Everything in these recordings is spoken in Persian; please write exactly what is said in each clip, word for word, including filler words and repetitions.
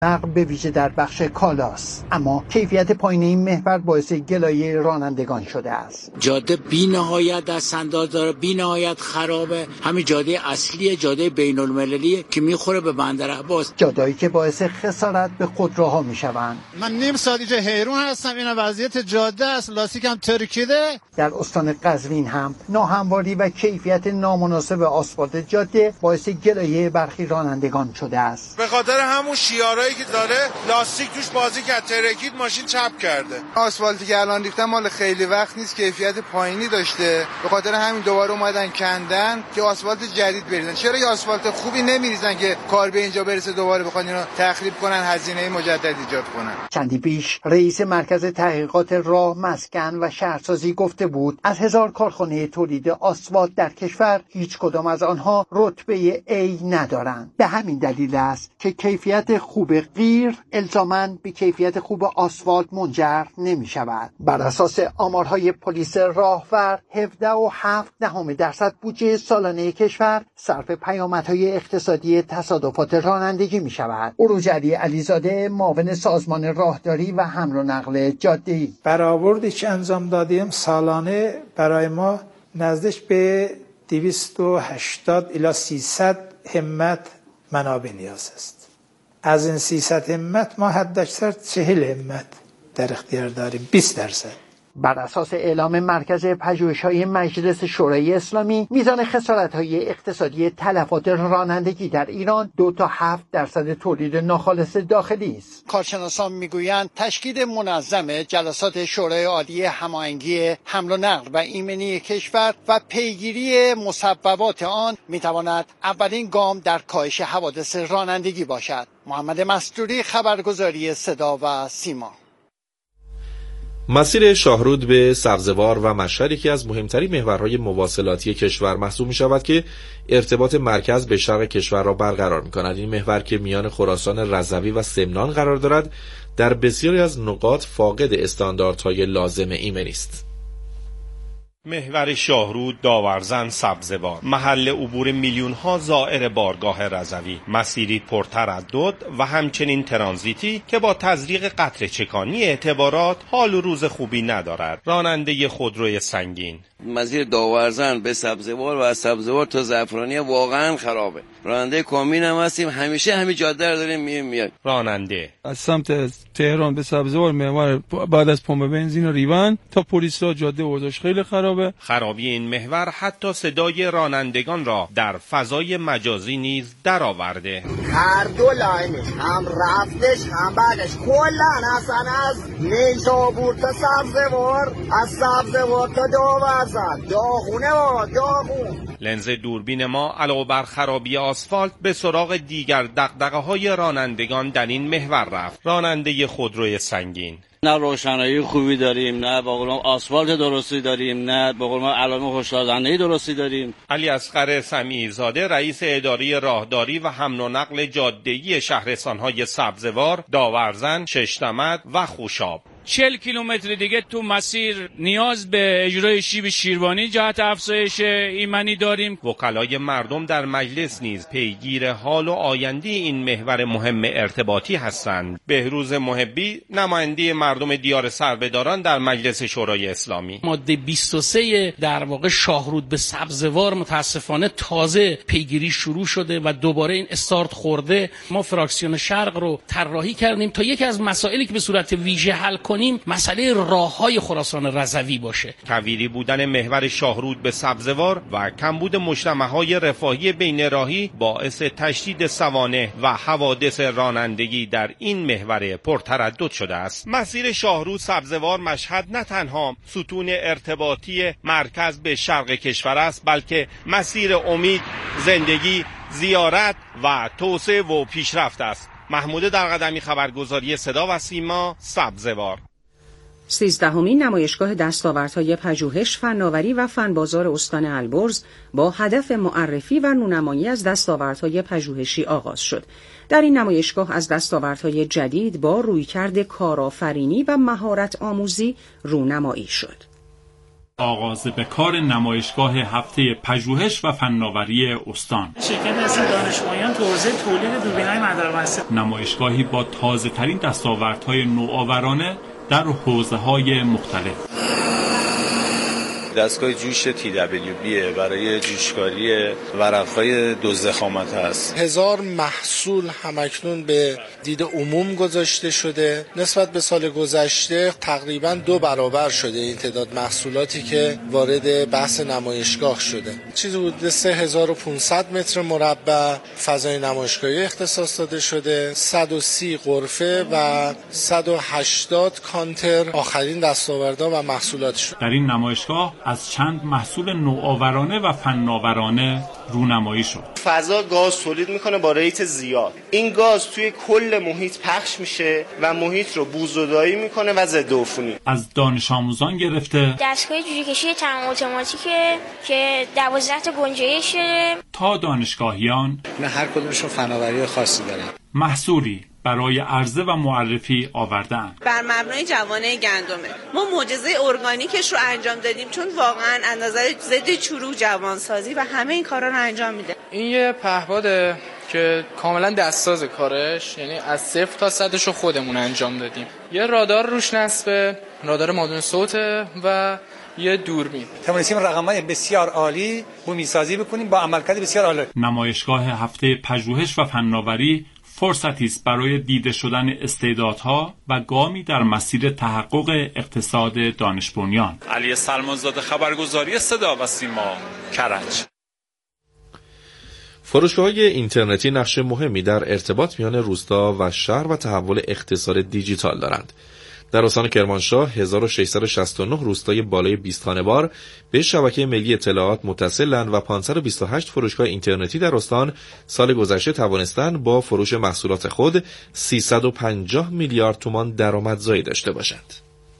نقل به ویژه در بخش کالاست، اما کیفیت پایین این محور باعث گلایه رانندگان شده است. جاده بی‌نهایت دست‌انداز داره، بی‌نهایت خرابه. همین جاده اصلی جاده بین‌المللیه که میخوره به بندر عباس، جاده‌ای که باعث خسارت به خودروها میشوند. من نیم ساعت اینجا حیرون هستم، این وضعیت جاده است، لاستیک هم ترکیده. در استان قزوین هم ناهمواری و کیفیت نامناسب آسفالت جاده باعث گلایه برخی رانندگان شده است. به خاطر همون شیارایی که داره لاستیک توش بازی کرد، ترکید، ماشین چپ کرده. آسفالتی که الان ریختن مال خیلی وقت نیست، کیفیت پایینی داشته، به خاطر همین دوباره اومدن کندن که آسفالت جدید بریزن. چرا یه آسفالت خوبی نمیریزن که کار به اینجا برسه دوباره بخوان اینو تخریب کنن، هزینه مجدد ایجاد کنن؟ چندی پیش رئیس مرکز تحقیقات راه، مسکن و شهرسازی گفته بود از هزار کارخانه تولید آسفالت در کشور هیچ کدام از آنها رتبه A ندارند. به همین دلیل است که کیفیت خوب غیر الزاماً به کیفیت خوب آسفالت منجر نمی شود. بر اساس آمارهای پلیس راهور، هفده و هفت دهم درصد بودجه سالانه کشور صرف پیامدهای اقتصادی تصادفات رانندگی می شود. عروج علی علیزاده، معاون سازمان راهداری و حمل و نقل جاده‌ای: برآوردی که انجام دادیم سالانه برای ما نزدیک به دویست و هشتاد الی سیصد همت منابع نیاز است. از این سیصد همت ما حداکثر چهل همت در اختیار داریم، بیست درصد. بر اساس اعلام مرکز پژوهش‌های مجلس شورای اسلامی، میزان خسارت‌های اقتصادی تلفات رانندگی در ایران دو تا هفت درصد تولید ناخالص داخلی است. کارشناسان میگویند تشکیل منظم جلسات شورای عالی هماهنگی حمل و نقل و ایمنی کشور و پیگیری مسببات آن میتواند اولین گام در کاهش حوادث رانندگی باشد. محمد مستوری، خبرگزاری صدا و سیما. مسیر شاهرود به سبزوار و مشهد یکی از مهمترین محورهای مواصلاتی کشور محسوب می شود که ارتباط مرکز به شرق کشور را برقرار می کند. این محور که میان خراسان رضوی و سمنان قرار دارد در بسیاری از نقاط فاقد استانداردهای لازم ایمنی است. محور شاهرود، داورزن، سبزوار، محل عبور میلیون ها زائر بارگاه رضوی، مسیری پرتردد و همچنین ترانزیتی که با تزریق قطره چکانی اعتبارات حال و روز خوبی ندارد. راننده خودروی سنگین: مسیر داورزن به سبزوار و از سبزوار تا زعفرانی واقعا خرابه. راننده کامین هم هستیم، همیشه همین جاده رو داریم میریم میایم. راننده از سمت تهران به سبزوار محور بعد از پمپ بنزین و ریوان تا پلیسا جاده اوضاعش خیلی خرابه. خرابی این محور حتی صدای رانندگان را در فضای مجازی نیز درآورده. هر دو لاینش، هم رفتش هم بعدش، کلا اصلا از نیشابور تا سبزوار، از سبزوار تا داورزن، داغونه و داغون. لنز دوربین ما علاوه بر خرابی آسفالت به سراغ دیگر دغدغه‌های رانندگان در این محور رفت. راننده خودروی سنگین: نه روشنایی خوبی داریم، نه با قولم آسفالت درستی داریم، نه با قولم علائم هشداردهنده درستی داریم. علی اصغر سمیعی زاده، رئیس اداره راهداری و حمل و نقل جاده‌ای شهرستان‌های سبزوار، داورزن، ششتمد و خوشاب: چهل کیلومتر دیگه تو مسیر نیاز به اجرای شیب شیروانی جهت افزایش ایمنی داریم. وکلای مردم در مجلس نیز پیگیر حال و آینده این محور مهم ارتباطی هستند. بهروز محبی، نماینده مردم دیار سربهداران در مجلس شورای اسلامی: ماده بیست و سه در واقع شاهرود به سبزوار متاسفانه تازه پیگیری شروع شده و دوباره این استارت خورده. ما فراکسیون شرق رو طراحی کردیم تا یکی از مسائلی که به صورت ویژه حل کنیم مسئله راههای خراسان رضوی باشه. کویری بودن محور شاهرود به سبزوار و کمبود مجتمع‌های رفاهی بین راهی باعث تشدید سوانح و حوادث رانندگی در این محور پرتردد شده است. مسیر شاهرود سبزوار مشهد نه تنها ستون ارتباطی مرکز به شرق کشور است، بلکه مسیر امید، زندگی، زیارت و توسعه و پیشرفت است. محمود درقدمی، خبرگزاری صدا و سیما، سبزوار. سیزدهمین نمایشگاه دستاوردهای پژوهش، فناوری و فنبازار استان البرز با هدف معرفی و رونمایی از دستاوردهای پژوهشی آغاز شد. در این نمایشگاه از دستاوردهای جدید با رویکرد کارآفرینی و مهارت آموزی رونمایی شد. آغاز به کار نمایشگاه هفته پژوهش و فناوری استان. شرکت اصلی دانشجویان تو حوزه تولید دوربین‌های مداربسته. نمایشگاهی با تازه‌ترین دستاوردهای نوآورانه در حوزه‌های مختلف. دستگاه جوش تی دبلیو بی برای جوشکاری ورق‌های دو ضخامت است. هزار محصول همکنون به دید عموم گذاشته شده. نسبت به سال گذشته تقریباً دو برابر شده این تعداد محصولاتی که وارد بحث نمایشگاه شده. چیزی حدود سه هزار و پانصد متر مربع فضای نمایشگاهی اختصاص داده شده. صد و سی غرفه و صد و هشتاد کانتر آخرین دستاوردها و محصولات شد. در این نمایشگاه از چند محصول نوآورانه و فناورانه رونمایی شد. فضا گاز تولید میکنه با ریت زیاد. این گاز توی کل محیط پخش میشه و محیط رو بوزدایی میکنه و ضد عفونی. از دانش آموزان گرفته دستگاه جوجه کشی تمام اتوماتیکه که دوازده تا گنجایش تا دانشگاهیان، نه هر کدومشون فناوری خاصی دارن، محصولی برای عرضه و معرفی آوردن. بر مبنای جوانه گندمه. ما معجزه ارگانیکش رو انجام دادیم چون واقعا از نظر ضد چروک، جوانسازی و همه این کارا رو انجام میده. این یه پهپاده که کاملا دستساز کارش، یعنی از صفر تا صدش رو خودمون انجام دادیم. یه رادار روش نصبه، رادار مادون صوته و یه دوربین. توانستیم رقم‌های بسیار عالی بومی سازی بکنیم با عملکرد بسیار عالی. نمایشگاه هفته پژوهش و فناوری فرصتی است برای دیده شدن استعدادها و گامی در مسیر تحقق اقتصاد دانش بنیان. علی سلمانزاده، خبرگزاری صدا و سیما، کرج. فروشگاه‌های اینترنتی نقش مهمی در ارتباط میان روستا و شهر و تحول اقتصاد دیجیتال دارند. در استان کرمانشاه هزار و ششصد و شصت و نه روستای بالای بیست خانوار به شبکه ملی اطلاعات متصلند و پانصد و بیست و هشت فروشگاه اینترنتی در استان سال گذشته توانستند با فروش محصولات خود سیصد و پنجاه میلیارد تومان درآمدزایی داشته باشند.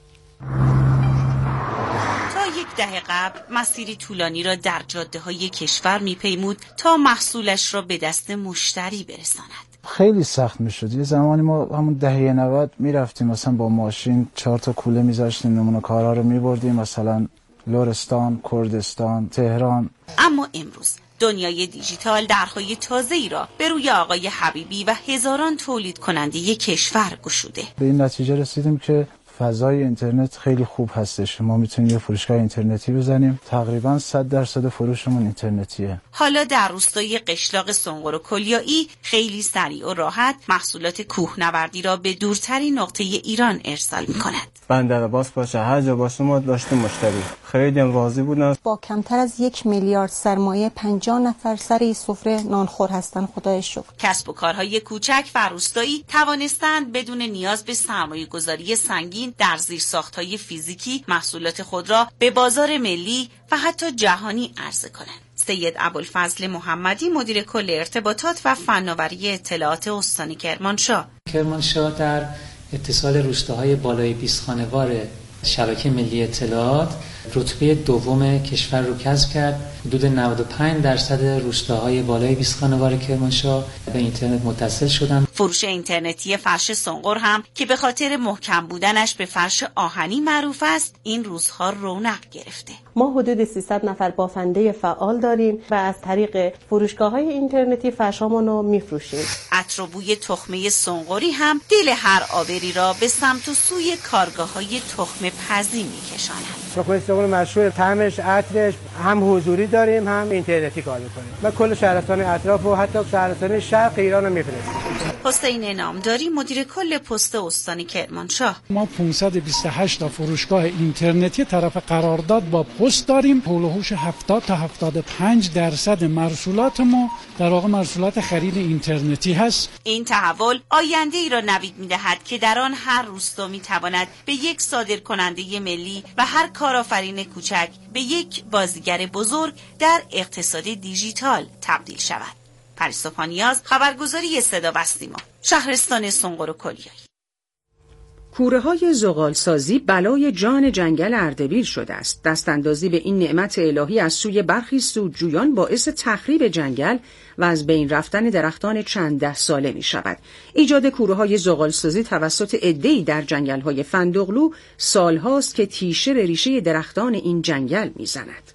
تا یک دهه قبل مسیری طولانی را در جاده‌های کشور می‌پیمود تا محصولش را به دست مشتری برساند. خیلی سخت میشد. یه زمانی ما همون دهه نود میرفتیم مثلا با ماشین چهار تا کوله میذاشتیم نمونه کارا رو میبردیم مثلا لرستان، کردستان، تهران. اما امروز دنیای دیجیتال درهای تازه‌ای را به روی آقای حبیبی و هزاران تولید کننده کشور گشوده. به این نتیجه رسیدیم که فضای اینترنت خیلی خوب هستش. ما میتونیم یه فروشگاه اینترنتی بزنیم. تقریبا صد درصد فروشمون اینترنتیه. حالا در روستای قشلاق سنقر و کلیایی خیلی سریع و راحت محصولات کوهنوردی را به دورترین نقطه ایران ارسال می‌کند. بندر عباس باشه، هر جا باشه ما داشتیم مشتری. خیلی هم راضی بودن. با کمتر از یک میلیارد سرمایه پنجاه نفر سر سفره نانخور هستن، خدای شکر. کسب و کارهای کوچک و روستایی توانستند بدون نیاز به سرمایه‌گذاری سنگین در زیرساخت‌های فیزیکی محصولات خود را به بازار ملی و حتی جهانی عرضه کنند. سید ابوالفضل محمدی، مدیر کل ارتباطات و فناوری اطلاعات استان کرمانشاه: کرمانشاه در اتصال روستاهای بالای بیست خانوار شبکه ملی اطلاعات رتبه دوم کشور رو کسب کرد. حدود نود و پنج درصد روستاهای بالای بیست خانوار کرمانشاه به اینترنت متصل شدند. فروش اینترنتی فرش سنقر هم که به خاطر محکم بودنش به فرش آهنی معروف است، این روزها رونق گرفته. ما حدود سیصد نفر بافنده فعال داریم و از طریق فروشگاه‌های اینترنتی فرشامون رو می‌فروشیم. عطر و بوی تخمه سنقری هم دل هر آبری را به سمت و سوی کارگاه‌های تخمه پزی می‌کشاند. تخمه سنقر مشهور، طعمش، عطرش هم حضوری داریم هم اینترنتی کار می‌کنیم. ما کل شهرستان اطراف و حتی شهرستان شرق ایران رو می‌فرستیم. حسین نامداری، مدیر کل پست استان کرمانشاه: ما پانصد و بیست و هشت تا فروشگاه اینترنتی طرف قرارداد با پست داریم. حول و حوش هفتاد تا هفتاد و پنج درصد محصولات ما در واقع محصولات خرید اینترنتی هست. این تحول آینده ای را نوید می‌دهد که در آن هر روستا می‌تواند به یک صادرکننده ملی و هر کارآفرین کوچک به یک بازیگر بزرگ در اقتصاد دیجیتال تبدیل شود. پریسا پانیاز، خبرگزاری صدا و سیما، شهرستان سنقر و کلیایی. کوره‌های زغالسازی بلای جان جنگل اردبیل شده است. دستاندازی به این نعمت الهی از سوی برخی سودجویان باعث تخریب جنگل و از بین رفتن درختان چند ده ساله می شود. ایجاد کوره‌های زغالسازی توسط عده‌ای در جنگل‌های فندقلو سالهاست که تیشه به ریشه درختان این جنگل می زند.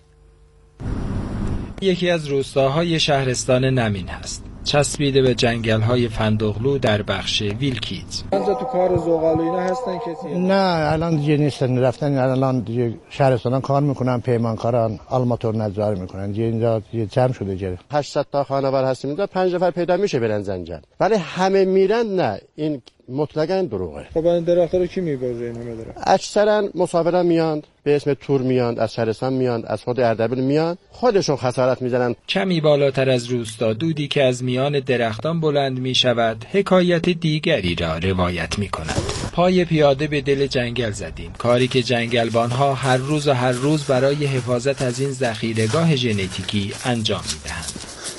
یکی از روستاهای شهرستان نمین هست، چسبیده به جنگل‌های فندقلو در بخش ویلکیت. آنجا تو کار زغال اینا هستن کسی؟ نه الان دیگه نیستن، رفتن الان دیگه شهرستان کار میکنن، پیمانکاران آلماتور نجار میکنن. دیگه اینجا جمع شده جره. هشتصد تا خانوار هستیم اینجا، پنج نفر پیدا میشه برن زنجان. ولی همه میرن نه، این مطلقاً دروغه. خب این درخت‌ها رو کی میبره این همه درخت؟ اکثرا مسافران میان به اسم تور میان، از شهرستان میان، از خود اردبیل میان، خودشون خسارت میزنن. کمی بالاتر از روستا دودی که از میان درختان بلند میشود حکایت دیگری را روایت میکند. پای پیاده به دل جنگل زدیم، کاری که جنگلبانها هر روز و هر روز برای حفاظت از این ذخیره‌گاه ژنتیکی انجام میدهند.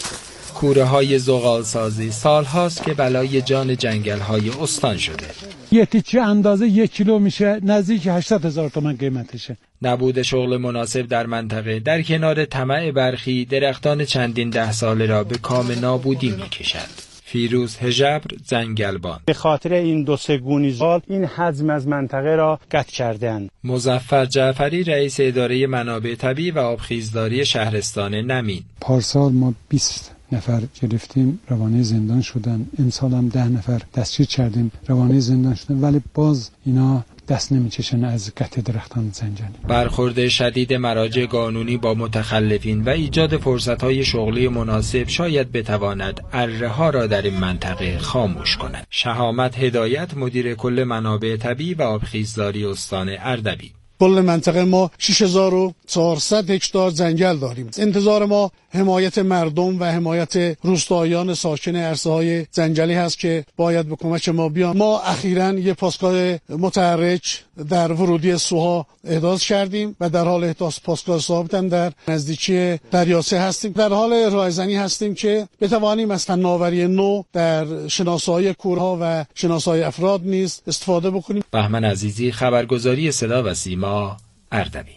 کوره های زغال سازی سال هاست که بلای جان جنگل های استان شده. یه تیکه اندازه یک کیلو میشه، نزدیک هشتصد هزار تومان قیمتشه. نبود شغل مناسب در منطقه در کنار طمع برخی درختان چندین ده ساله را به کام نابودی میکشد. فیروز هژبر، جنگلبان: به خاطر این دو سه گونی زال این حجم از منطقه را قطع کردند. مظفر جعفری، رئیس اداره منابع طبیعی و آبخیزداری شهرستان نمین: پارسال ما بیست نفر گرفتیم روانه زندان شدن، امسال هم ده نفر دستگیر کردیم روانه زندان شدن، ولی باز اینا دست نمیچشن از قطع درختان زنجانی. برخورد شدید مراجع قانونی با متخلفین و ایجاد فرصت‌های شغلی مناسب شاید بتواند اره ها را در این منطقه خاموش کند. شهامت هدایت، مدیر کل منابع طبیعی و آبخیزداری استان اردبیل: کل منطقه ما شش هزار و چهارصد هکتار جنگل داریم. انتظار ما حمایت مردم و حمایت روستاییان ساکن عرصه‌های جنگلی هست که باید به کمک ما بیان. ما اخیراً یک پاسگاه متحرک در ورودی سوها احداث کردیم و در حال احداث پاسگاه ثابتاً در نزدیکی دریاچه هستیم. در حال راهزنی هستیم که بتوانیم از فناوری نو در شناسایی کورها و شناسایی افراد نیز استفاده بکنیم. بهمن عزیزی، خبرگزاری صدا و سیما، اردبیل.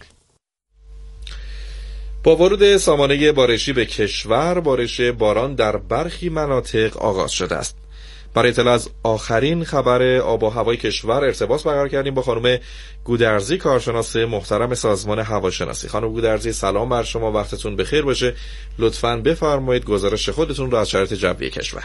با ورود سامانه بارشی به کشور، بارش باران در برخی مناطق آغاز شده است. برای اطلاع از آخرین خبر آب و هوای کشور ارتباط برقرار کردیم با خانم گودرزی، کارشناس محترم سازمان هواشناسی. خانم گودرزی، سلام بر شما، وقتتون بخیر باشه. لطفاً بفرمایید گزارش خودتون رو از شرایط جوی کشور.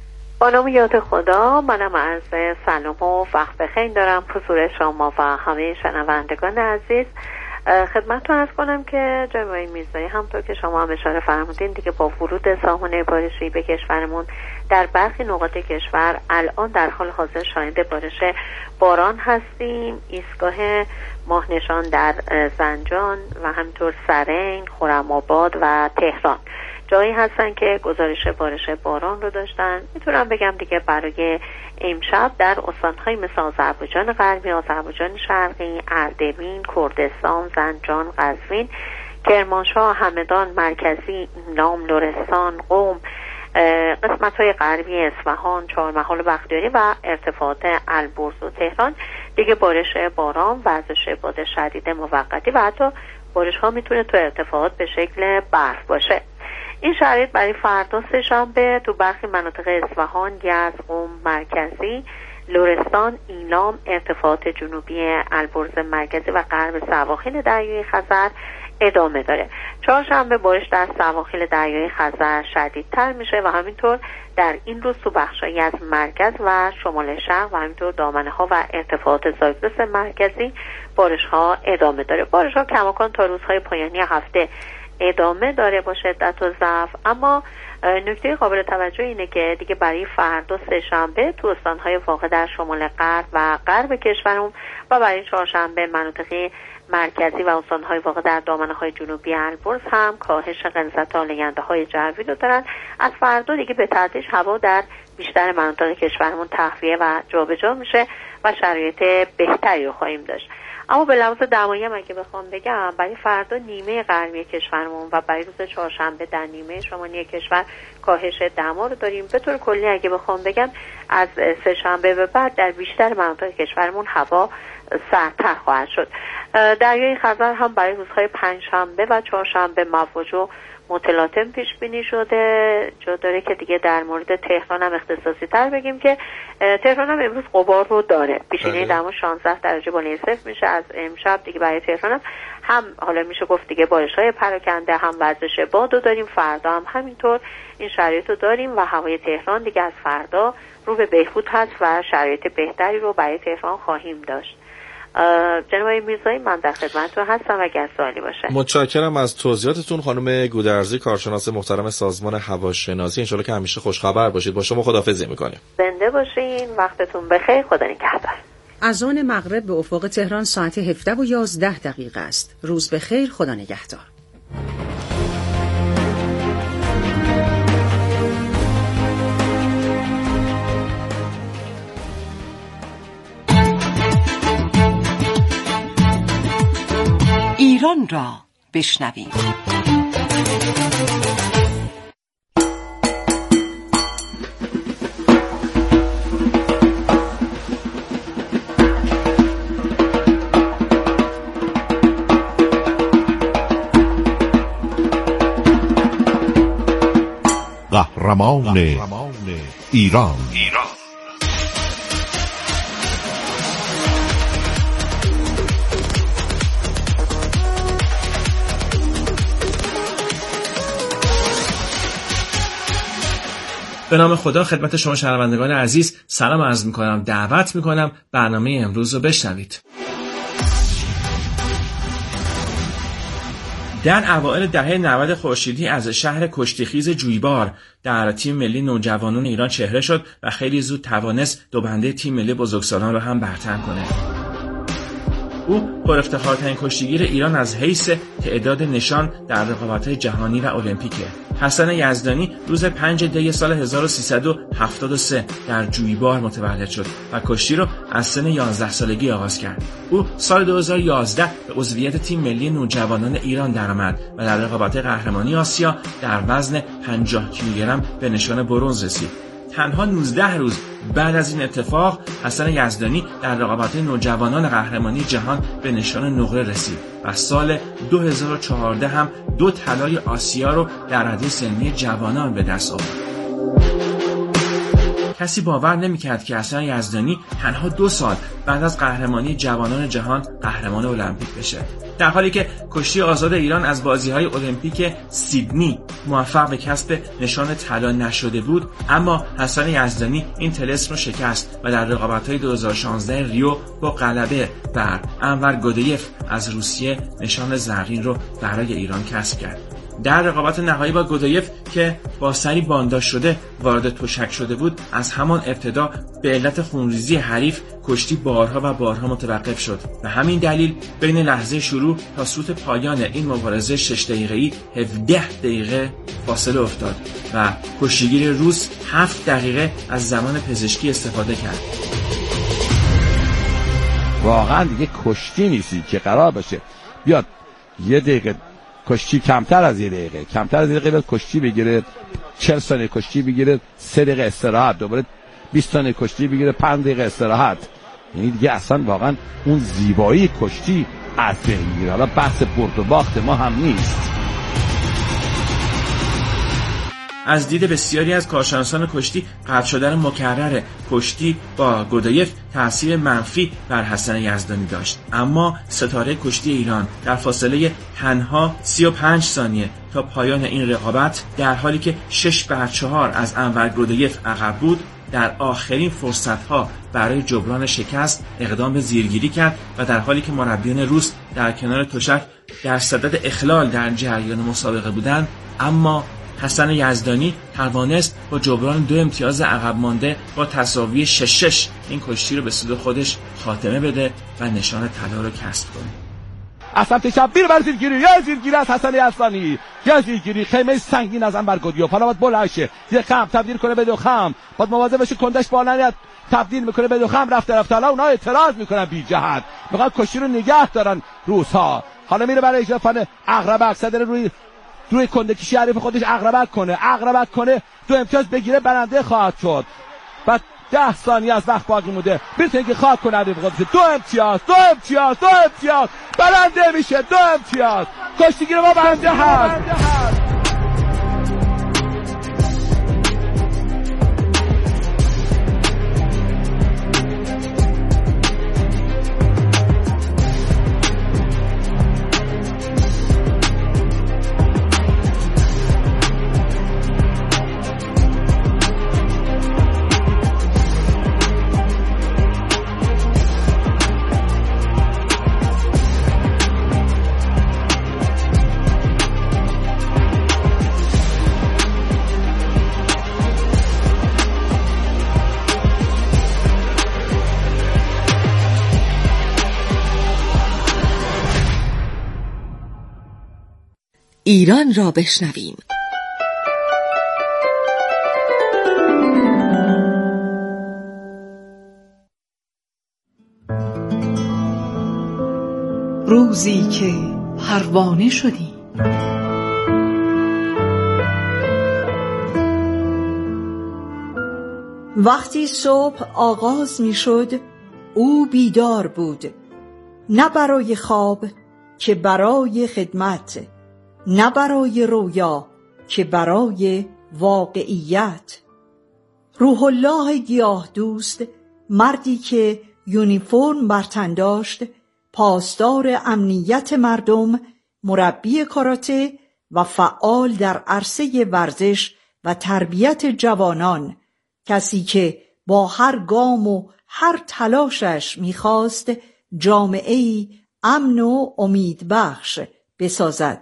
با نام یاد خدا، منم عرض سلام و وقت بخیر دارم حضور شما و همه شنوندگان عزیز. خدمتتون عرض کنم که جناب میرزایی، همونطور که شما هم اشاره فرمودین، دیگه با ورود سامانه بارشی به کشورمون در برخی نقاط کشور الان در حال حاضر شاهد بارش باران هستیم. ایستگاه ماهنشان در زنجان و همینطور سرین، خرم‌آباد و تهران جایی هستن که گزارش بارش باران رو داشتن. میتونم بگم دیگه برای امشب در استان‌های مثل آذربایجان غربی، آذربایجان شرقی، اردبیل، کردستان، زنجان، قزوین، کرمانشاه، همدان، مرکزی، ایلام، لرستان، قم، قسمت‌های غربی اصفهان، چهارمحال بختیاری و ارتفاعات البرز و تهران دیگه بارش باران، وزش باد شدید موقتی و حتی بارش‌ها میتونه تو ارتفاعات به شکل برف باشه. این شرایط برای فردا سه‌شنبه تو برخی مناطق اصفهان، یزد، قم، مرکزی، لرستان، ایلام، ارتفاعات جنوبی البرز مرکزی و غرب سواحل دریای خزر ادامه داره. چهارشنبه بارش در سواحل دریای خزر شدیدتر میشه و همینطور در این روز تو بخشایی از مرکز و شمال شرق و همینطور دامنه ها و ارتفاعات زاگرس مرکزی بارش ها ادامه داره. بارش ها کماکان تا روزهای پایانی هفته ادامه داره با شدت و ضعف. اما نکته قابل توجه اینه که دیگه برای فردا سه‌شنبه تو استان‌های واقع در شمال غرب و غرب کشورمون و برای چهارشنبه مناطق مرکزی و استان‌های واقع در دامنه‌های جنوبی البرز هم کاهش غلظت آلاینده‌های جوی رو دارن. از فردا دیگه به تدریج هوا در بیشتر مناطق کشورمون تهویه و جابجا میشه و شرایط بهتری رو خواهیم داشت. اما به لحاظ دمایی هم اگه بخوام بگم، برای فردا نیمه غربی کشورمون و برای روز چهارشنبه در نیمه شمالی کشور کاهش دما رو داریم. به طور کلی اگه بخوام بگم از سه شنبه به بعد در بیشتر مناطق کشورمون هوا سردتر خواهد شد. دریای خزر هم برای روزهای پنجشنبه و چهارشنبه مواج و متلاطم پیش بینی شده. جا داره که دیگه در مورد تهران هم اختصاصی تر بگیم که تهران هم امروز غبار رو داره. پیشینه دما شانزده درجه بالای صفر میشه. از امشب دیگه برای تهران هم, هم حالا میشه گفت دیگه بارش‌های پراکنده، هم وزش باد رو داریم. فردا هم همینطور این شرایط رو داریم و هوای تهران دیگه از فردا رو به بهبود هست و شرایط بهتری رو برای تهران خواهیم داشت. جناب میرزایی من در خدمتتون هستم اگر سوالی باشه. متشکرم از توضیحاتتون خانم گودرزی، کارشناس محترم سازمان هواشناسی. انشالله که همیشه خوشخبر باشید. با شما خداحافظی میکنیم. زنده باشین، وقتتون بخیر، خدا نگهدار. از آن مغرب به افق تهران ساعت هفده و یازده دقیقه است. روز بخیر، خدا نگهدار. ایران را بشنویم. قهرمان ایران. به نام خدا خدمت شما شنوندگان عزیز سلام عرض میکنم. دعوت میکنم برنامه امروز رو بشنوید. در اوایل دهه نود خورشیدی از شهر کشتیخیز جویبار در تیم ملی نوجوانان ایران چهره شد و خیلی زود توانست دو بنده تیم ملی بزرگسالان رو هم برتر کنه. او پر افتخارترین کشتیگیر ایران از حیث تعداد نشان در رقابت‌های جهانی و المپیکه. حسن یزدانی روز پنج دی سال هزار و سیصد و هفتاد و سه در جویبار متولد شد و کشتی رو از سن یازده سالگی آغاز کرد. او سال دو هزار و یازده به عضویت تیم ملی نوجوانان ایران درآمد و در رقابت قهرمانی آسیا در وزن پنجاه کیلوگرم به نشان برنز رسید. تنها نوزده روز بعد از این اتفاق حسن یزدانی در رقابت نوجوانان قهرمانی جهان به نشان نقره رسید و سال دو هزار و چهارده هم دو طلای آسیا رو در رده سنی جوانان به دست آورد. کسی باور نمی‌کرد که حسن یزدانی تنها دو سال بعد از قهرمانی جوانان جهان قهرمان المپیک بشه. در حالی که کشتی آزاد ایران از بازی‌های المپیک سیدنی موفق به کسب نشان طلا نشده بود، اما حسن یزدانی این طلسم رو شکست و در رقابت‌های دو هزار و شانزده ریو با غلبه بر انور گودیف از روسیه نشان زرین رو برای ایران کسب کرد. در رقابت نهایی با گودایف که با سری بانداش شده وارد تشک شده بود، از همان ابتدا به علت خونریزی حریف کشتی بارها و بارها متوقف شد و همین دلیل بین لحظه شروع تا سوت پایان این مبارزه شش دقیقه‌ای هفده دقیقه فاصله افتاد و کشتیگیر روس هفت دقیقه از زمان پزشکی استفاده کرد. واقعا دیگه کشتی نیستی که قرار باشه بیاد یه دقیقه کشتی کمتر از یه دقیقه کمتر از یه دقیقه کشتی بگیره، چهل ثانیه کشتی بگیره، سه دقیقه استراحت، دوباره بیست ثانیه کشتی بگیره، پنج دقیقه استراحت. یعنی دیگه اصلا واقعا اون زیبایی کشتی از بین میره. حالا بحث برد و باخت ما هم نیست. از دید بسیاری از کارشناسان کشتی قطع شدن مکرر کشتی با گودایف تأثیر منفی بر حسن یزدانی داشت، اما ستاره کشتی ایران در فاصله تنها سی و پنج ثانیه تا پایان این رقابت، در حالی که شش بر چهار از انور گودایف عقب بود، در آخرین فرصت‌ها برای جبران شکست اقدام به زیرگیری کرد و در حالی که مربیان روس در کنار تشک در صدد اخلال در جریان مسابقه بودند، اما حسن یزدانی توانست با جبران دو امتیاز عقب مانده با تساوی شش شش این کشتی رو به سود خودش خاتمه بده و نشان طلا رو کسب کنه. از سمت چپ بیر بر زیرگیری، یا زیرگیری از حسن یزدانی، یا زیرگیری خیمه سنگین از انور گودیوف. حالا باید بلند شه، یه خم تبدیل کنه به دو خم، باید مواظب بشه کندش بالا نیاد، تبدیل میکنه به دو خم، رفته رفته. حالا اونها اعتراض میکنن بی جهت، میخوان کشتی رو نگه دارن روس‌ها. حالا میره برای اجرا فن عقرب اکسدر روی روی کندکشی حریف خودش عقربک کنه عقربک کنه دو امتیاز بگیره برنده خواهد شد. بعد ده ثانیه از وقت باقی مونده بتونه که خواهد کنه حریف خودش. دو امتیاز دو امتیاز دو امتیاز برنده میشه. دو امتیاز کشتیگیر ما برنده هست. ایران را بشنویم. روزی که پروانه شدی، وقتی صبح آغاز می شد او بیدار بود، نه برای خواب که برای خدمت، نه برای رویا که برای واقعیت. روح الله گیاه دوست، مردی که یونیفرم بر تن داشت، پاسدار امنیت مردم، مربی کاراته و فعال در عرصه ورزش و تربیت جوانان، کسی که با هر گام و هر تلاشش می‌خواست جامعه‌ای امن و امیدبخش بسازد.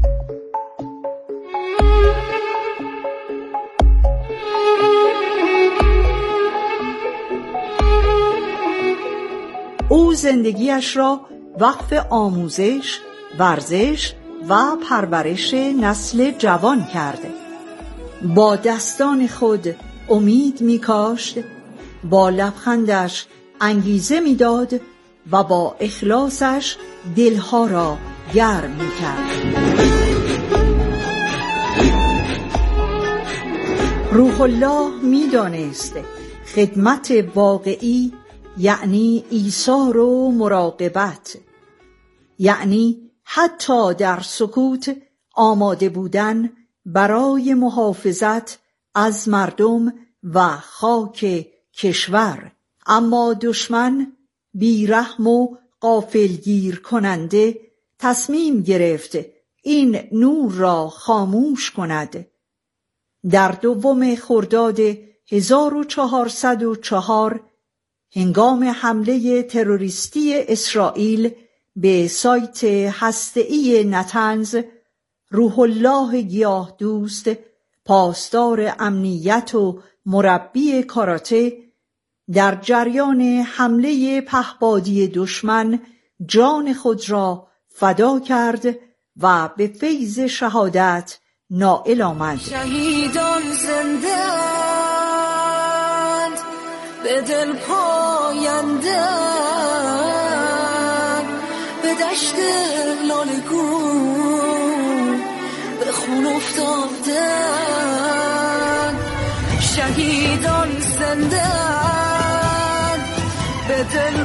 او زندگیش را وقف آموزش، ورزش و پرورش نسل جوان کرده. با دستان خود امید می کاشت، با لبخندش انگیزه می داد و با اخلاصش دلها را گرم می کرد. روح الله می دانست خدمت واقعی یعنی ایثار و مراقبت، یعنی حتی در سکوت آماده بودن برای محافظت از مردم و خاک کشور. اما دشمن بیرحم و غافلگیر کننده تصمیم گرفت این نور را خاموش کند. در دوم خرداد هزار و چهارصد و چهار هنگام حمله تروریستی اسرائیل به سایت هسته‌ای نتنز، روح الله گیاه دوست، پاسدار امنیت و مربی کاراته، در جریان حمله پهپادی دشمن جان خود را فدا کرد و به فیض شهادت نائل آمد. شهیدان زنده‌اند، به دل پاینده‌اند، به دشت لاله‌گون به خون افتادند. شهیدان زنده‌اند، به دل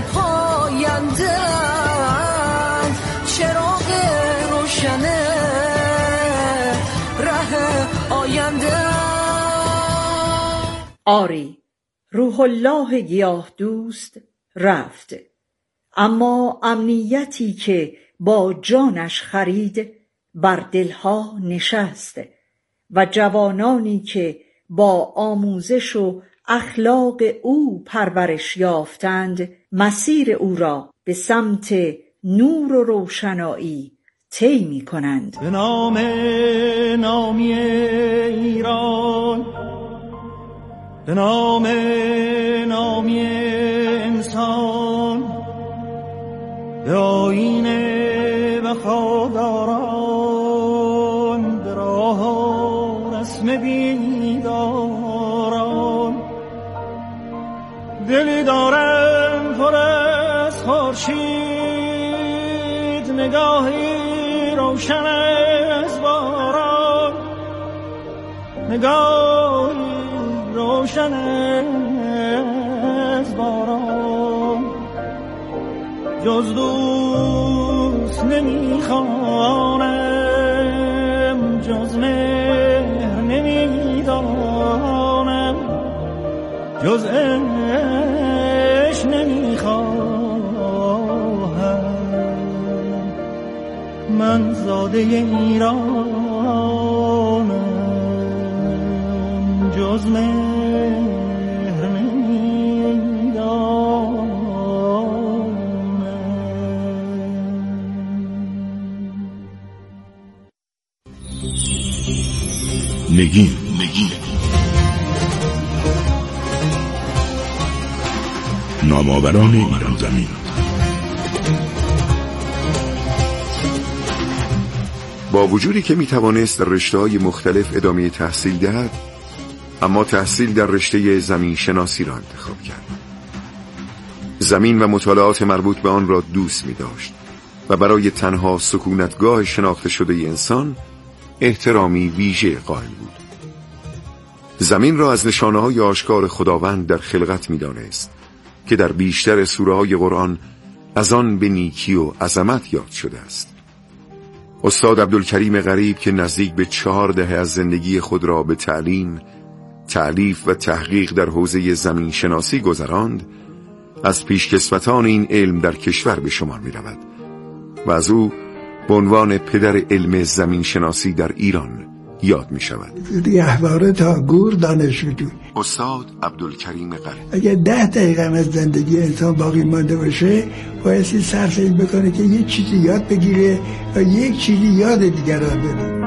پاینده‌اند، چراغ روشنه ره آینده. آری، روح الله گیاه دوست رفت، اما امنیتی که با جانش خرید بر دلها نشست و جوانانی که با آموزش و اخلاق او پرورش یافتند مسیر او را به سمت نور و روشنایی طی می کنند. به نام نامی ایران، به نام نامی انسان، به آیین وفاداران، به راه رسم بیداران، دلی دارم پر از خورشید، نگاهی روشن از باران. نگاهی روشن از باران، جز دوست نمیخوانم، جز مهر نمیدانم، جز عشق نمیخواهم. من زاده ایرانم، جز مهر نمیدانم. نگین نگین نامآوران ایران زمین. با وجودی که می توانست رشته‌های مختلف ادامه تحصیل دهد، اما تحصیل در رشته زمین شناسی را انتخاب کرد. زمین و مطالعات مربوط به آن را دوست می داشت و برای تنها سکونتگاه شناخته شده انسان احترامی ویژه قائل بود. زمین را از نشانه‌های آشکار خداوند در خلقت می دانست که در بیشتر سوره‌های قرآن از آن به نیکی و عظمت یاد شده است. استاد عبدالکریم غریب که نزدیک به چهار دهه از زندگی خود را به تعلیم، تألیف و تحقیق در حوزه زمین شناسی گذراند، از پیشکسوتان این علم در کشور به شمار می رود و از او به عنوان پدر علم زمین شناسی در ایران یاد می شود. رهبر تا گور دانشجو استاد عبدالکریم غریب. اگر ده دقیقه از زندگی انسان باقی مانده باشه، بایستی صرف این بکنه که یک چیزی یاد بگیره و یک چیزی یاد دیگران بده.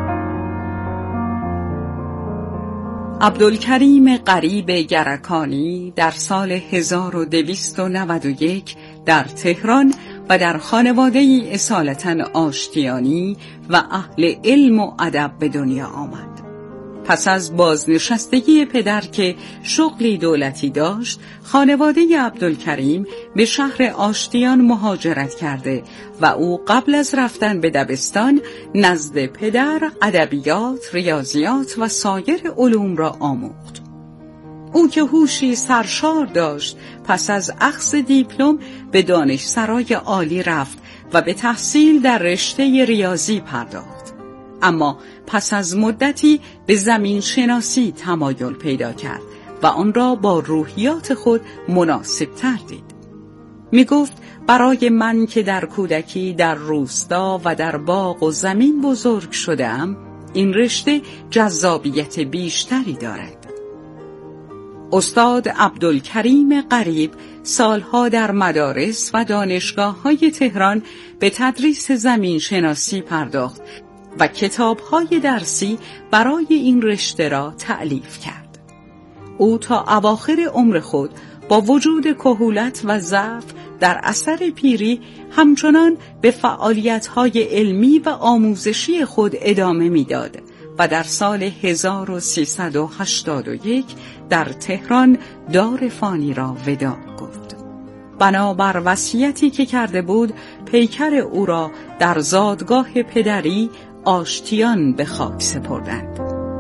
عبدالکریم غریب گرکانی در سال هزار و دویست و نود و یک در تهران و در خانواده‌ای اصالتاً آشتیانی و اهل علم و ادب به دنیا آمد. پس از بازنشستگی پدر که شغلی دولتی داشت، خانواده عبدالکریم به شهر آشتیان مهاجرت کرده و او قبل از رفتن به دبستان نزد پدر ادبیات، ریاضیات و سایر علوم را آموخت. او که هوشی سرشار داشت، پس از اخذ دیپلم به دانشسرای عالی رفت و به تحصیل در رشته ریاضی پرداخت. اما پس از مدتی به زمین شناسی تمایل پیدا کرد و آن را با روحیات خود مناسب تر دید. می گفت برای من که در کودکی در روستا و در باغ و زمین بزرگ شدم، این رشته جذابیت بیشتری دارد. استاد عبدالکریم غریب سالها در مدارس و دانشگاه‌های تهران به تدریس زمین شناسی پرداخت و کتاب‌های درسی برای این رشته را تألیف کرد. او تا اواخر عمر خود با وجود کهولت و ضعف در اثر پیری همچنان به فعالیت‌های علمی و آموزشی خود ادامه می‌داد و در سال هزار و سیصد و هشتاد و یک در تهران دار فانی را وداع گفت. بنابر وصیتی که کرده بود، پیکر او را در زادگاه پدری آشتیان به خاک سپردند.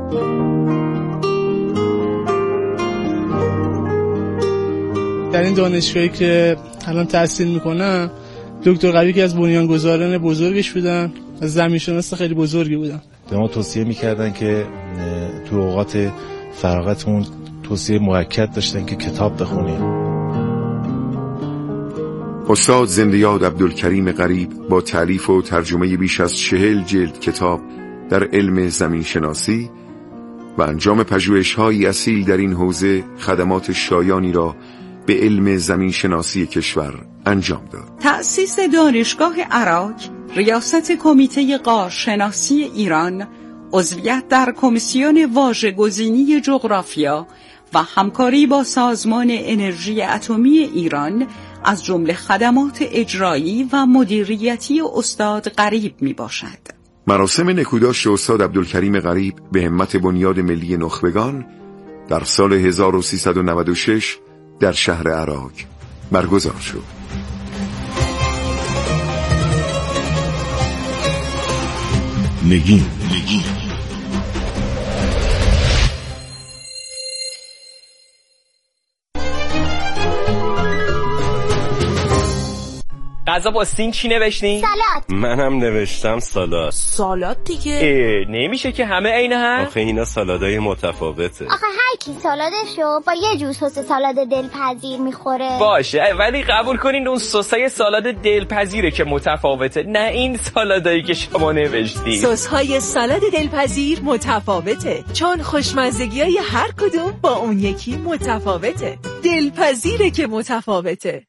در این دانشگاهی که الان تحصیل میکنم، دکتر غریب که از بنیانگذاران بزرگش بودن، از زمینشناس خیلی بزرگی بودن. به ما توصیه میکردن که تو اوقات فراغتمون توصیه موکد داشتن که کتاب بخونیم. استاد زنده‌یاد عبدالکریم غریب با تألیف و ترجمه بیش از چهل جلد کتاب در علم زمین شناسی و انجام پژوهش‌های اصیل در این حوزه خدمات شایانی را به علم زمین شناسی کشور انجام داد. تأسیس دانشگاه عراق، ریاست کمیته غارشناسی ایران، عضویت در کمیسیون واژه‌گزینی جغرافیا و همکاری با سازمان انرژی اتمی ایران از جمله خدمات اجرایی و مدیریتی استاد غریب می باشد. مراسم نکوداشت استاد عبدالکریم غریب به همت بنیاد ملی نخبگان در سال هزار و سیصد و نود و شش در شهر عراق برگزار شد. نگین نگین غذا با سین چی نوشتین؟ سالاد. منم نوشتم سالاد. سالاد دیگه. نمیشه که همه عین هم. آخه اینا سالادای متفاوته. آخه هر کی سالادشو با یه جور سس سالاد دلپذیر میخوره. باشه ولی قبول کنین اون سسای سالاد دلپذیره که متفاوته، نه این سالادایی که شما نوشتین. سس‌های سالاد دلپذیر متفاوته چون خوشمزگی‌های هر کدوم با اون یکی متفاوته. دلپذیره که متفاوته.